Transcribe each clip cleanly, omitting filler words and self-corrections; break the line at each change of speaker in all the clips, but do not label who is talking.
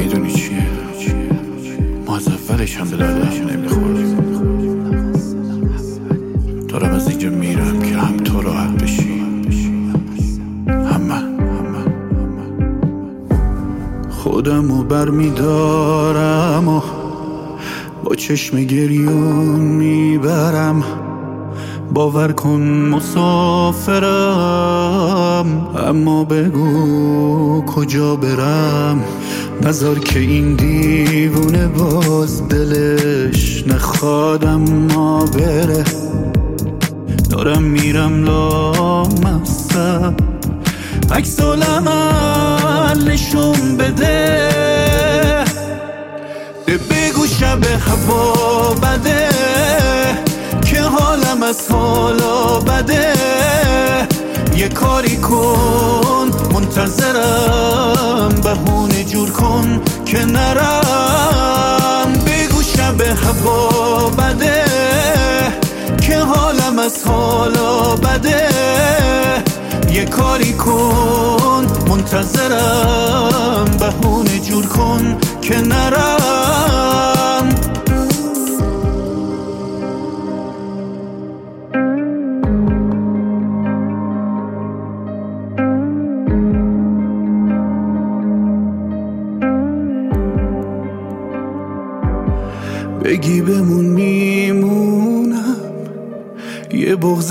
میدونی چیه؟ ما از اولش هم به دردش نمیخوریم. دارم از اینجا میرم که هم تو راحت بشی هم من. خودمو برمیدارم و با چشم گریون میبرم. باور کن مسافرم، اما بگو کجا برم. نذار که این دیوونه باز دلش نخوادم ما بره. دارم میرم لامصب، عکس العمل نشون بده. بگو شب هوا بده که حالم از حالا بده. یه کاری کن منتظرم، بهونه جور کن که نرم. بگو شب هوا بده که حالم از حالا بده. یه کاری کن منتظرم، بهونه جور کن که نرم. بگی بمون میمونم، یه بغض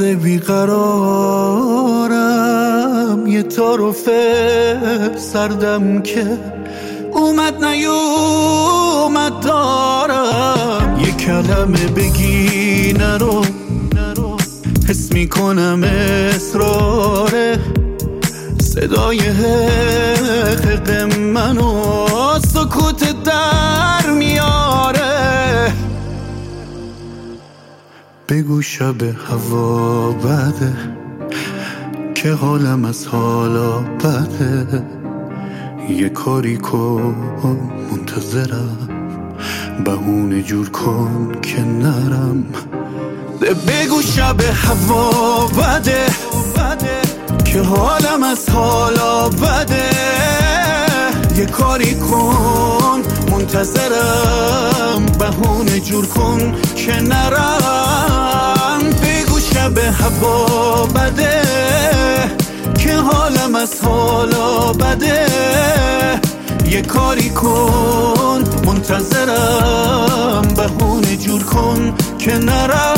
بیقرارم. یه تعارف سردم که اومد نیومد دارم. یه کلمه بگی نرو، حس میکنم اصراره. صدای حقیق منو سکوت در میاره. بگو شب هوا بده که حالم از حالا بده. یه کاری کن منتظرم، بهونه جور کن که نرم. بگو شب هوا بده که حالم از حالا بده. یه کاری کن منتظرم، بهونه جور کن که نرم. بگو شب هوا بده که حالم از حالا بده. یه کاری کن منتظرم، بهونه جور کن که نرم.